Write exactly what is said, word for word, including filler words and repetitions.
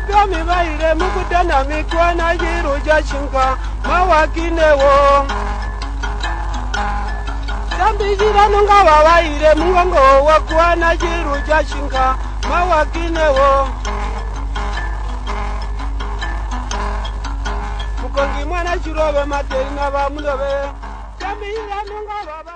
Mapya mibaire mukutana mikwana jiru jashinka mawakinewo. Tambijira nunga wawaire mungongo wakwana jiru jashinka mawakinewo. Mukongi mwana chirobe materi na bamulobe. Tambijira nunga wawaire